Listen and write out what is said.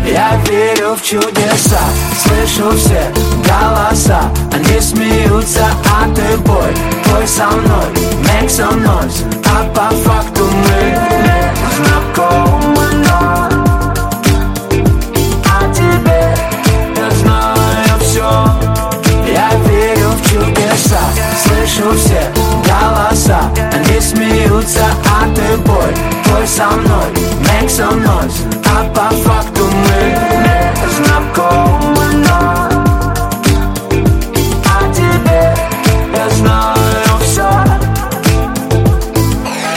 Я верю в чудеса, слышу все голоса. Они смеются, а ты пой со мной, make some noise. А по факту мы знакомы, но о тебе я знаю все. Я верю в чудеса, слышу все голоса. Они смеются, а ты пой со мной, make some noise. А по факту